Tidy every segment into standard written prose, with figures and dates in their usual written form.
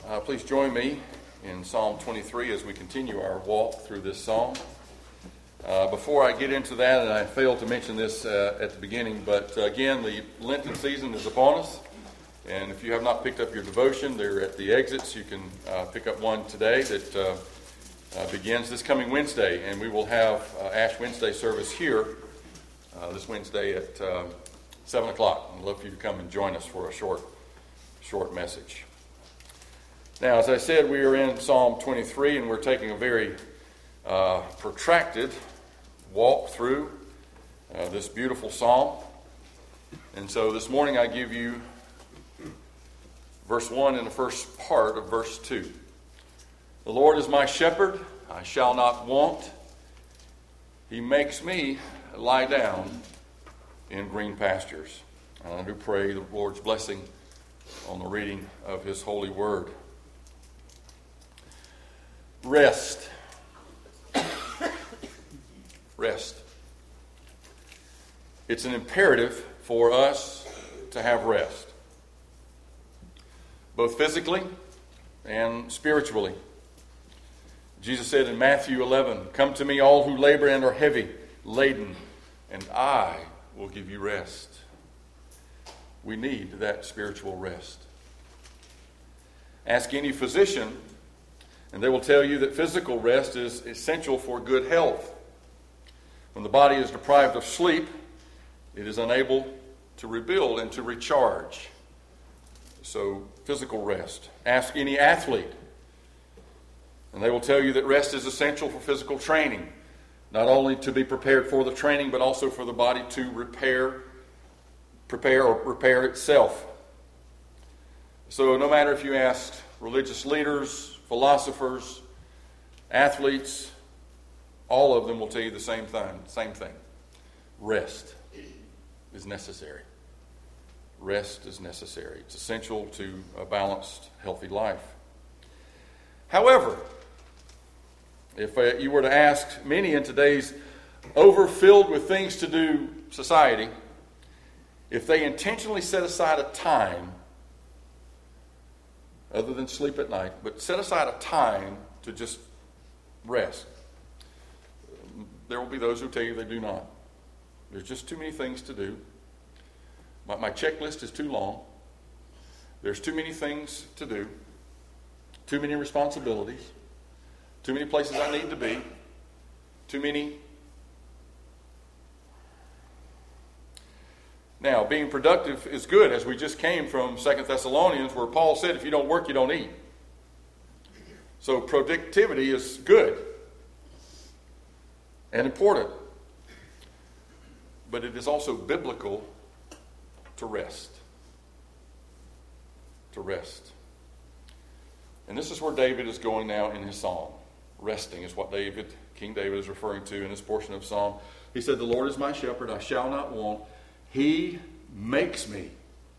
Please join me in Psalm 23 as we continue our walk through this psalm. Before I get into that, and I failed to mention this at the beginning, but again, the Lenten season is upon us. And if you have not picked up your devotion, they're at the exits. You can pick up one today that begins this coming Wednesday. And we will have Ash Wednesday service here this Wednesday at 7 o'clock. I'd love for you to come and join us for a short message. Now, as I said, we are in Psalm 23, and we're taking a very protracted walk through this beautiful psalm. And so this morning I give you verse 1 and the first part of verse 2. The Lord is my shepherd, I shall not want. He makes me lie down in green pastures. And I do pray the Lord's blessing on the reading of His holy word. Rest. Rest. It's an imperative for us to have rest, both physically and spiritually. Jesus said in Matthew 11, "Come to me, all who labor and are heavy laden, and I will give you rest." We need that spiritual rest. Ask any physician, and they will tell you that physical rest is essential for good health. When the body is deprived of sleep, it is unable to rebuild and to recharge. So, physical rest. Ask any athlete, and they will tell you that rest is essential for physical training, not only to be prepared for the training, but also for the body to repair itself. So, no matter if you ask religious leaders, philosophers, athletes, all of them will tell you the same thing. Rest is necessary. Rest is necessary. It's essential to a balanced, healthy life. However, if you were to ask many in today's overfilled with things to do society, if they intentionally set aside a time, other than sleep at night, but set aside a time to just rest, there will be those who tell you they do not. There's just too many things to do. My checklist is too long. There's too many things to do. Too many responsibilities. Too many places I need to be. Too many. Now, being productive is good, as we just came from 2 Thessalonians, where Paul said, if you don't work, you don't eat. So productivity is good and important. But it is also biblical to rest. To rest. And this is where David is going now in his psalm. Resting is what King David is referring to in this portion of psalm. He said, "The Lord is my shepherd, I shall not want. He makes me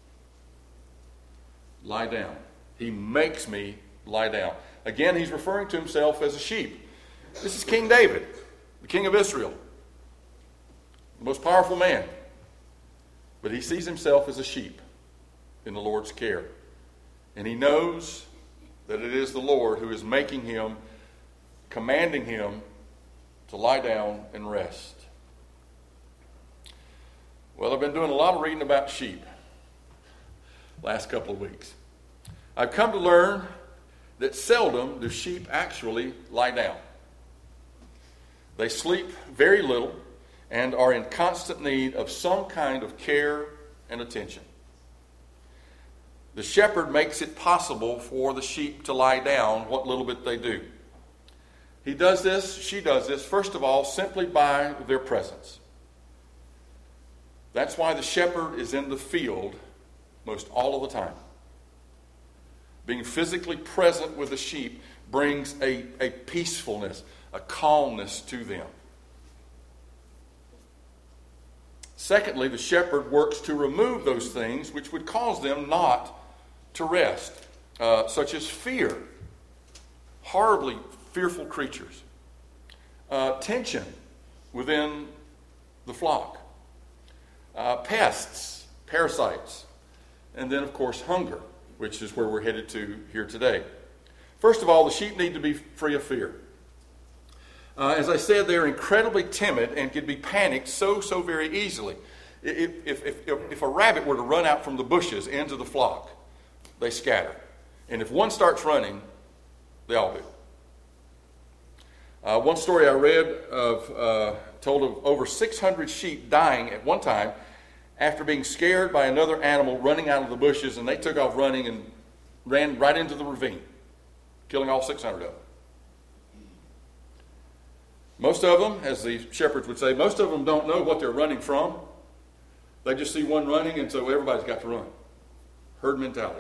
lie down." He makes me lie down. Again, he's referring to himself as a sheep. This is King David, the king of Israel, the most powerful man. But he sees himself as a sheep in the Lord's care. And he knows that it is the Lord who is making him, commanding him to lie down and rest. Well, I've been doing a lot of reading about sheep last couple of weeks. I've come to learn that seldom do sheep actually lie down. They sleep very little and are in constant need of some kind of care and attention. The shepherd makes it possible for the sheep to lie down what little bit they do. He does this, she does this, first of all, simply by their presence. That's why the shepherd is in the field most all of the time. Being physically present with the sheep brings a peacefulness, a calmness to them. Secondly, the shepherd works to remove those things which would cause them not to rest, such as fear, horribly fearful creatures, tension within the flock, pests, parasites, and then, of course, hunger. which is where we're headed to here today. First of all, the sheep need to be free of fear. As I said, they're incredibly timid and can be panicked so very easily. If a rabbit were to run out from the bushes into the flock, they scatter. And if one starts running, they all do. One story I read told of over 600 sheep dying at one time after being scared by another animal running out of the bushes, and they took off running and ran right into the ravine, killing all 600 of them. Most of them, as the shepherds would say, most of them don't know what they're running from. They just see one running, and so everybody's got to run. Herd mentality.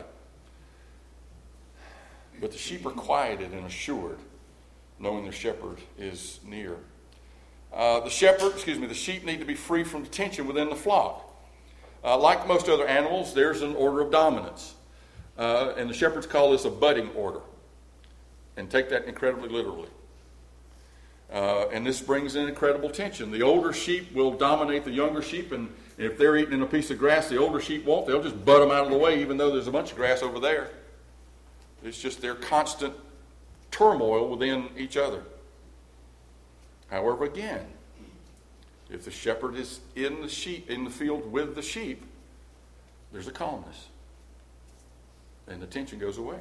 But the sheep are quieted and assured, knowing their shepherd is near. The sheep need to be free from tension within the flock. Like most other animals, there's an order of dominance. And the shepherds call this a budding order. And take that incredibly literally. And this brings in incredible tension. The older sheep will dominate the younger sheep, and if they're eating in a piece of grass the older sheep won't. They'll just butt them out of the way, even though there's a bunch of grass over there. It's just their constant turmoil within each other. However, again, if the shepherd is in the field with the sheep, there's a calmness, and the tension goes away.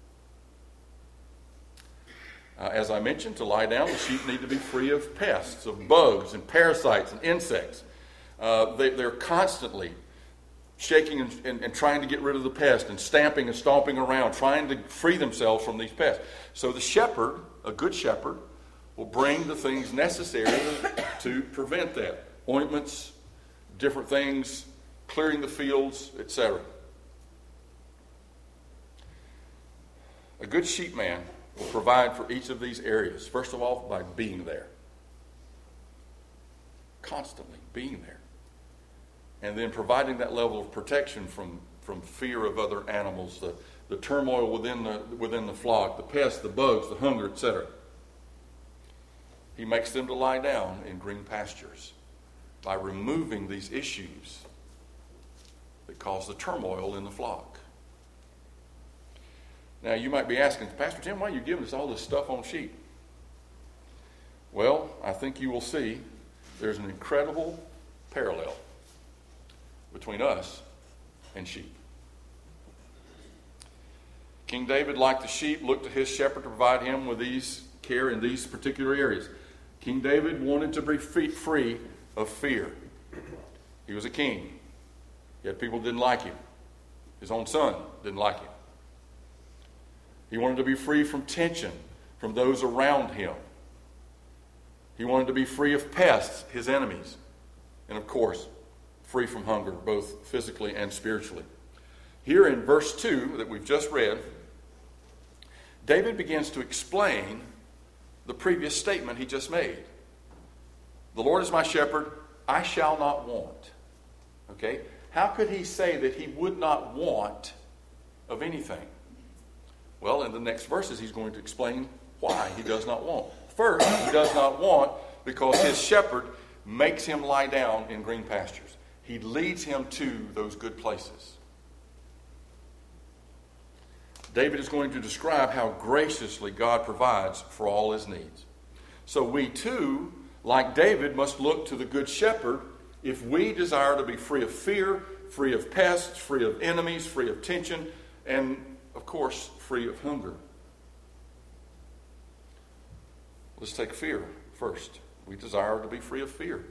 As I mentioned, to lie down, the sheep need to be free of pests, of bugs and parasites and insects. They're constantly shaking and trying to get rid of the pest, and stamping and stomping around, trying to free themselves from these pests. So the shepherd, a good shepherd, will bring the things necessary to prevent that. Ointments, different things, clearing the fields, etc. A good sheepman will provide for each of these areas. First of all, by being there. Constantly being there. And then providing that level of protection from fear of other animals, the turmoil within the flock, the pests, the bugs, the hunger, etc. He makes them to lie down in green pastures by removing these issues that cause the turmoil in the flock. Now, you might be asking, Pastor Tim, why are you giving us all this stuff on sheep? Well, I think you will see there's an incredible parallel between us and sheep. King David, like the sheep, looked to his shepherd to provide him with these care in these particular areas. King David wanted to be free of fear. He was a king. Yet people didn't like him. His own son didn't like him. He wanted to be free from tension from those around him. He wanted to be free of pests, his enemies. And of course, free from hunger, both physically and spiritually. Here in verse 2 that we've just read, David begins to explain the previous statement he just made. The Lord is my shepherd, I shall not want. Okay? How could he say that he would not want of anything? Well, in the next verses, he's going to explain why he does not want. First, he does not want because his shepherd makes him lie down in green pastures. He leads him to those good places. David is going to describe how graciously God provides for all his needs. So we too, like David, must look to the good shepherd if we desire to be free of fear, free of pests, free of enemies, free of tension, and, of course, free of hunger. Let's take fear first. We desire to be free of fear.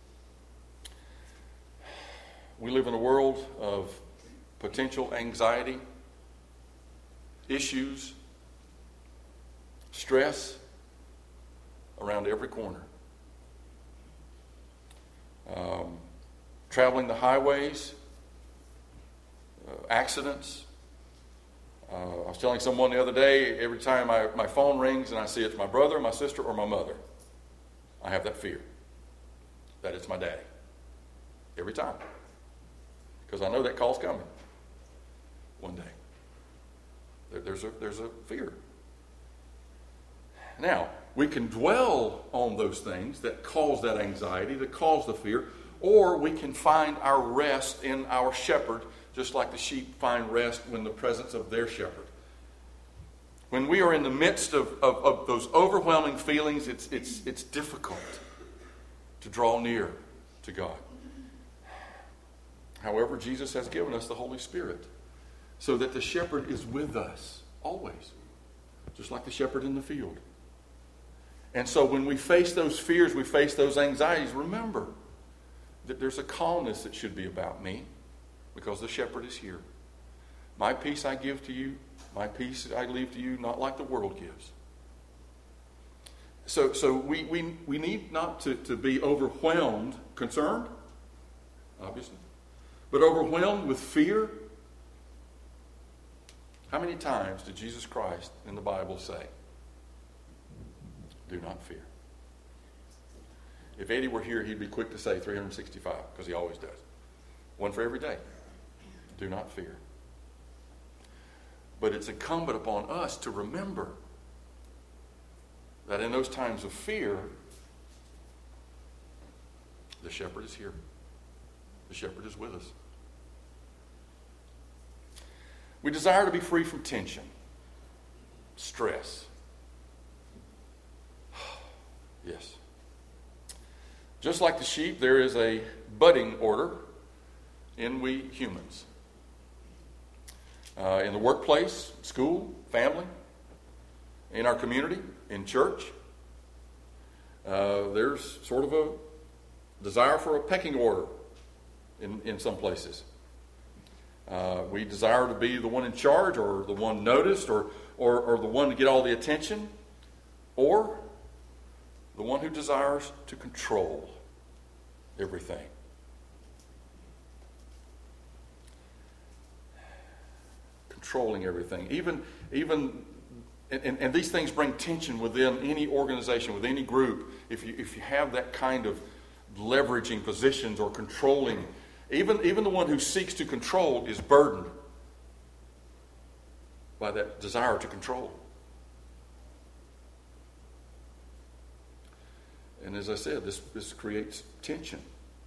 We live in a world of potential anxiety, issues, stress around every corner. Traveling the highways, accidents. I was telling someone the other day, every time my phone rings and I see it's my brother, my sister, or my mother, I have that fear that it's my daddy. Every time. Because I know that call's coming one day. There's a fear. Now, we can dwell on those things that cause that anxiety, that cause the fear, or we can find our rest in our shepherd just like the sheep find rest when the presence of their shepherd. When we are in the midst of those overwhelming feelings, it's difficult to draw near to God. However, Jesus has given us the Holy Spirit so that the shepherd is with us always, just like the shepherd in the field. And so when we face those fears, we face those anxieties, remember that there's a calmness that should be about me because the shepherd is here. My peace I give to you, my peace I leave to you, not like the world gives. So we need not to be overwhelmed, concerned, obviously, but overwhelmed with fear. How many times did Jesus Christ in the Bible say, do not fear? If Eddie were here, he'd be quick to say 365, because he always does. One for every day. Do not fear. But it's incumbent upon us to remember that in those times of fear, the shepherd is here. The shepherd is with us. We desire to be free from tension, stress. Yes. Just like the sheep, there is a budding order in we humans. In the workplace, school, family, in our community, in church, there's sort of a desire for a pecking order in some places. We desire to be the one in charge, or the one noticed, or the one to get all the attention, or the one who desires to control everything. Controlling everything. Even and these things bring tension within any organization, with any group. If you have that kind of leveraging positions or controlling, even the one who seeks to control is burdened by that desire to control. And as I said, this creates tension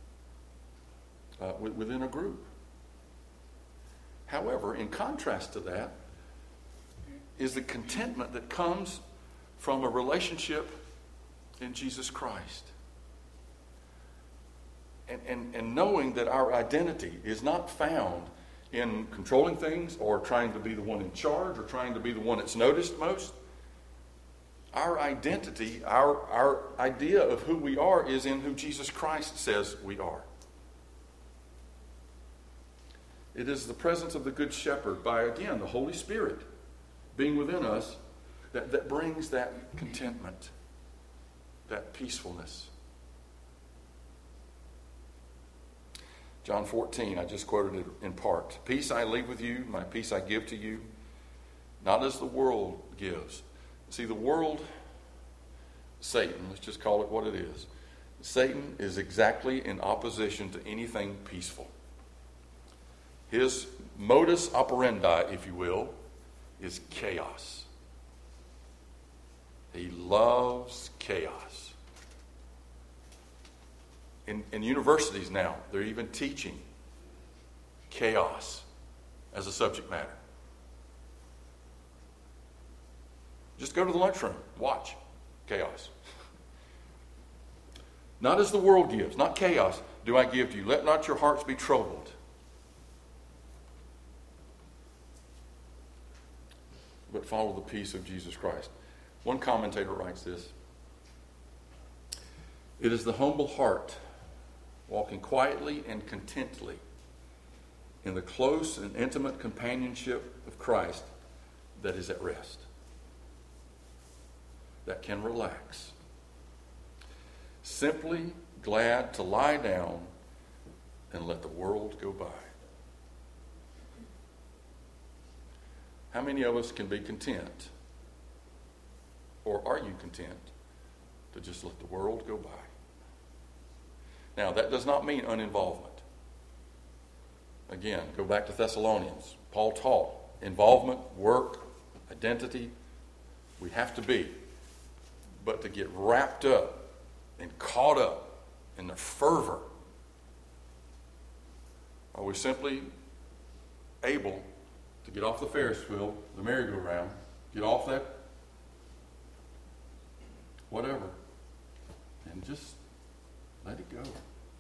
within a group. However, in contrast to that is the contentment that comes from a relationship in Jesus Christ. And knowing that our identity is not found in controlling things or trying to be the one in charge or trying to be the one that's noticed most. Our identity, our idea of who we are is in who Jesus Christ says we are. It is the presence of the Good Shepherd by, again, the Holy Spirit being within us that brings that contentment, that peacefulness. John 14, I just quoted it in part. Peace I leave with you, my peace I give to you, not as the world gives. See, the world, Satan, let's just call it what it is. Satan is exactly in opposition to anything peaceful. His modus operandi, if you will, is chaos. He loves chaos. In universities now, they're even teaching chaos as a subject matter. Just go to the lunchroom, watch chaos. Not as the world gives, not chaos, do I give to you. Let not your hearts be troubled. But follow the peace of Jesus Christ. One commentator writes this: it is the humble heart, walking quietly and contently in the close and intimate companionship of Christ, that is at rest, that can relax. Simply glad to lie down and let the world go by. How many of us can be content, or are you content, to just let the world go by? Now, that does not mean uninvolvement. Again, go back to Thessalonians. Paul taught involvement, work, identity. We have to be. But to get wrapped up and caught up in the fervor, are we simply able to get off the Ferris wheel, the merry-go-round, get off that whatever, and just let it go.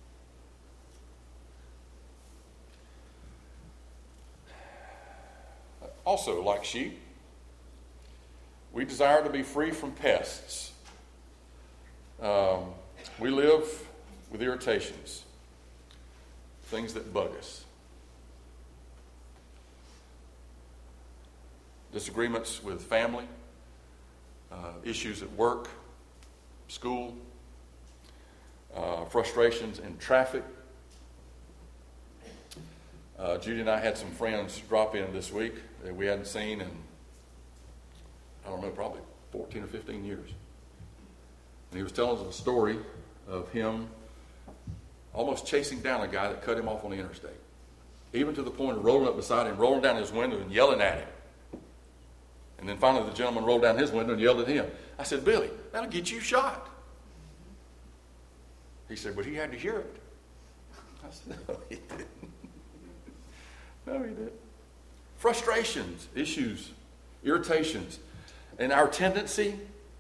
Also, like sheep, we desire to be free from pests. We live with irritations, things that bug us. Disagreements with family, issues at work, school, frustrations in traffic. Judy and I had some friends drop in this week that we hadn't seen in, I don't know, probably 14 or 15 years. And he was telling us a story of him almost chasing down a guy that cut him off on the interstate. Even to the point of rolling up beside him, rolling down his window and yelling at him. And then finally the gentleman rolled down his window and yelled at him. I said, Billy, that'll get you shot. He said, but he had to hear it. I said, no, he didn't. No, he didn't. Frustrations, issues, irritations. And our tendency,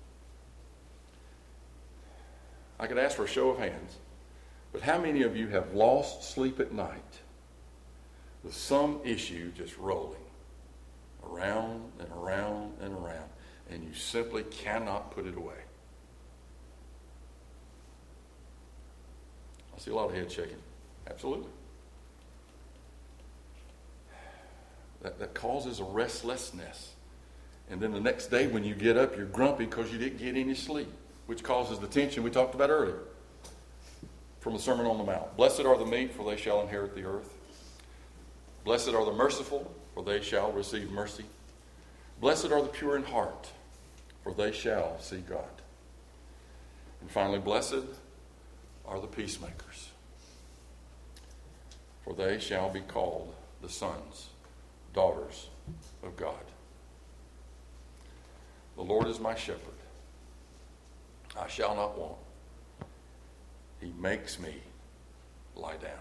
I could ask for a show of hands, but how many of you have lost sleep at night with some issue just rolling around and around and around, and you simply cannot put it away? I see a lot of heads shaking. Absolutely. That causes a restlessness. And then the next day when you get up, you're grumpy because you didn't get any sleep, which causes the tension we talked about earlier from the Sermon on the Mount. Blessed are the meek, for they shall inherit the earth. Blessed are the merciful, for they shall receive mercy. Blessed are the pure in heart, for they shall see God. And finally, blessed are the peacemakers, for they shall be called the sons, daughters of God. The Lord is my shepherd. I shall not want. He makes me lie down.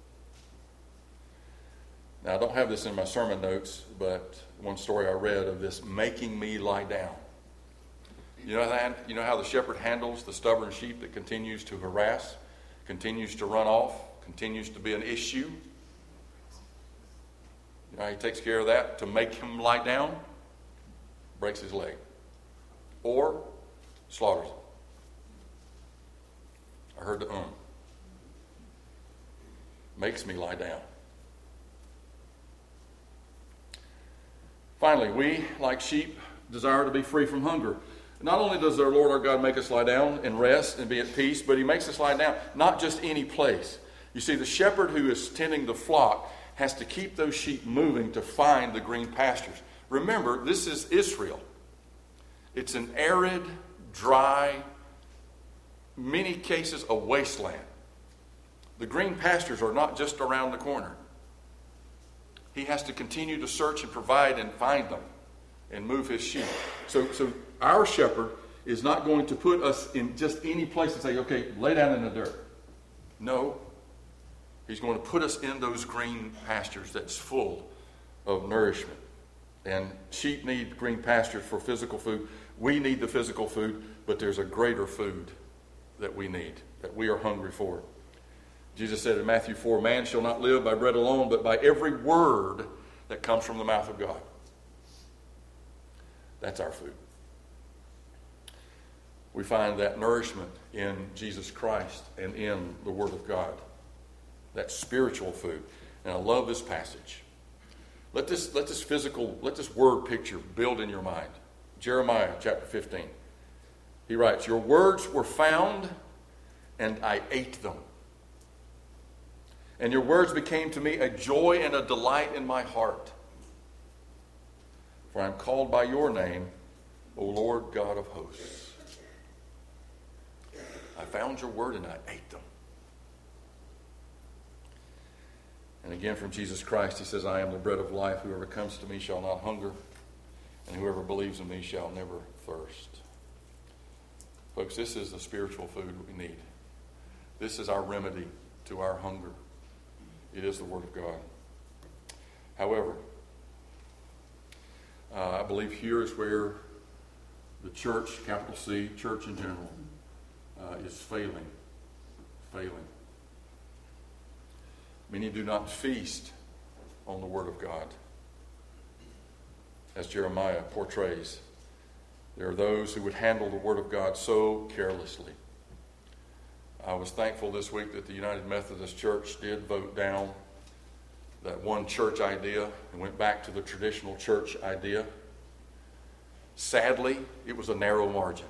Now, I don't have this in my sermon notes, but one story I read of this making me lie down. You know how the shepherd handles the stubborn sheep that continues to harass, continues to run off, continues to be an issue? You know how he takes care of that to make him lie down? Breaks his leg. Or slaughters him. I heard the makes me lie down. Finally, we, like sheep, desire to be free from hunger. Not only does our Lord our God make us lie down and rest and be at peace, but he makes us lie down not just any place. You see, the shepherd who is tending the flock has to keep those sheep moving to find the green pastures. Remember, this is Israel. It's an arid, dry, many cases a wasteland. The green pastures are not just around the corner. He has to continue to search and provide and find them and move his sheep. So our shepherd is not going to put us in just any place and say, okay, lay down in the dirt. No. He's going to put us in those green pastures that's full of nourishment. And sheep need green pastures for physical food. We need the physical food, but there's a greater food that we need, that we are hungry for. Jesus said in Matthew 4, man shall not live by bread alone, but by every word that comes from the mouth of God. That's our food. We find that nourishment in Jesus Christ and in the Word of God. That spiritual food. And I love this passage. Let this word picture build in your mind. Jeremiah chapter 15. He writes, your words were found, and I ate them. And your words became to me a joy and a delight in my heart. For I am called by your name, O Lord God of hosts. I found your word and I ate them. And again from Jesus Christ, he says, I am the bread of life. Whoever comes to me shall not hunger, and whoever believes in me shall never thirst. Folks, this is the spiritual food we need. This is our remedy to our hunger. It is the Word of God. However, I believe here is where the church, capital C, church in general, is failing. Many do not feast on the Word of God, as Jeremiah portrays. There are those who would handle the Word of God so carelessly. I was thankful this week that the United Methodist Church did vote down that one church idea and went back to the traditional church idea. Sadly, it was a narrow margin.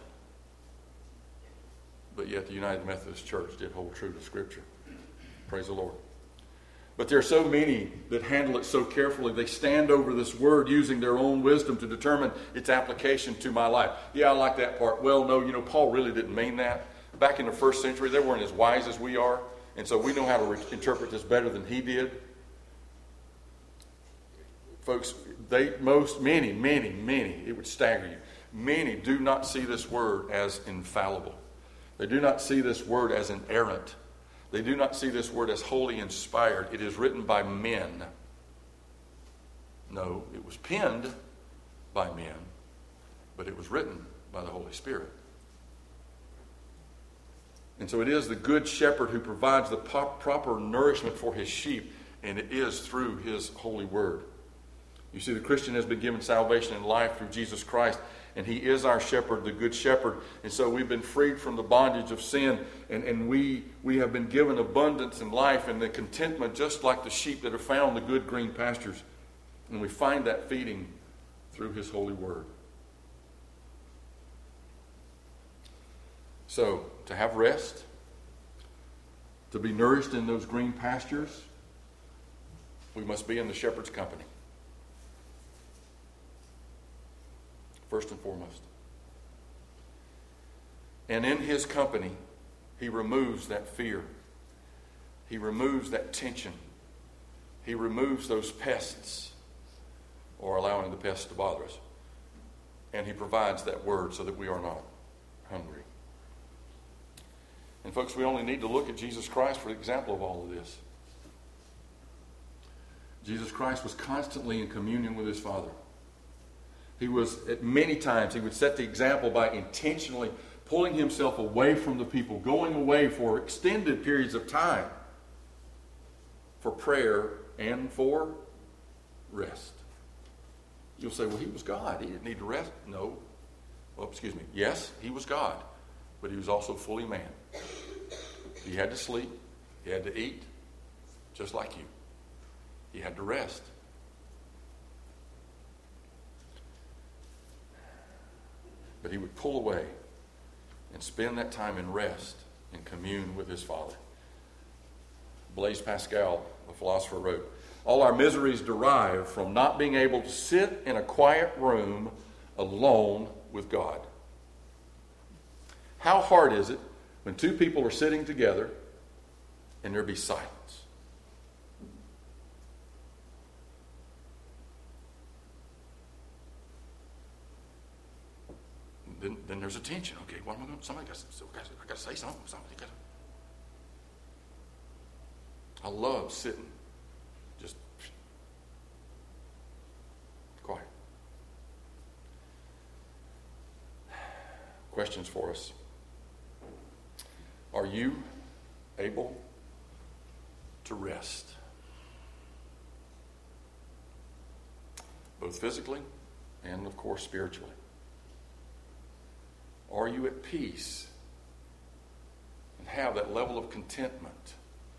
But yet the United Methodist Church did hold true to Scripture. Praise the Lord. But there are so many that handle it so carefully. They stand over this word using their own wisdom to determine its application to my life. Yeah, I like that part. Well, no, Paul really didn't mean that. Back in the first century, they weren't as wise as we are. And so we know how to interpret this better than he did. Folks, many, it would stagger you. Many do not see this word as infallible. They do not see this word as inerrant. They do not see this word as wholly inspired. It is written by men. No, it was penned by men, but it was written by the Holy Spirit. And so it is the good shepherd who provides the proper nourishment for his sheep, and it is through his holy word. You see, the Christian has been given salvation and life through Jesus Christ, and he is our shepherd, the good shepherd. And so we've been freed from the bondage of sin, and we have been given abundance in life and the contentment, just like the sheep that have found the good green pastures. And we find that feeding through his holy word. So, to have rest, to be nourished in those green pastures, we must be in the shepherd's company. First and foremost. And in his company, he removes that fear. He removes that tension. He removes those pests, or allowing the pests to bother us. And he provides that word so that we are not hungry. And folks, we only need to look at Jesus Christ for an example of all of this. Jesus Christ was constantly in communion with his Father. He was, at many times, he would set the example by intentionally pulling himself away from the people, going away for extended periods of time for prayer and for rest. You'll say, well, he was God. He didn't need to rest. No. Well, excuse me. Yes, he was God, but he was also fully man. He had to sleep. He had to eat, just like you. He had to rest. But he would pull away and spend that time in rest and commune with his Father. Blaise Pascal, a philosopher, wrote, "All our miseries derive from not being able to sit in a quiet room alone with God." How hard is it when two people are sitting together and there be silence? Then there's a tension. Okay, what am I going to? I got to say something. I love sitting just quiet. Questions for us. Are you able to rest? Both physically and, of course, spiritually. Are you at peace and have that level of contentment?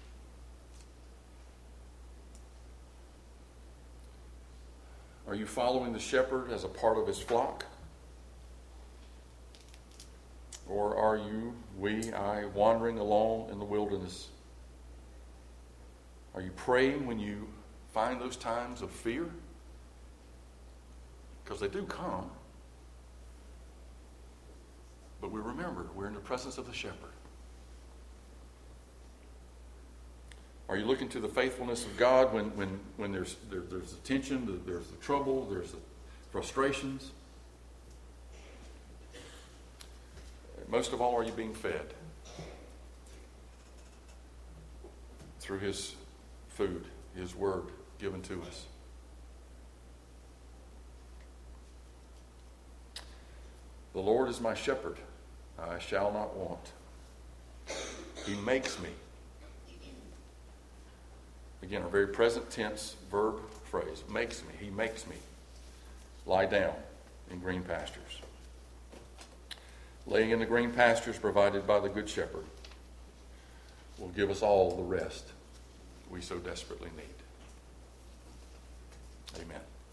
Are you following the shepherd as a part of his flock? Or are you, I, wandering alone in the wilderness? Are you praying when you find those times of fear? Because they do come. But we remember, we're in the presence of the shepherd. Are you looking to the faithfulness of God when there's the tension, there's the trouble, there's the frustrations? Most of all, are you being fed through his food, his word given to us? The Lord is my shepherd, I shall not want. He makes me. Again, a very present tense verb phrase. Makes me. He makes me lie down in green pastures. Laying in the green pastures provided by the Good Shepherd will give us all the rest we so desperately need. Amen.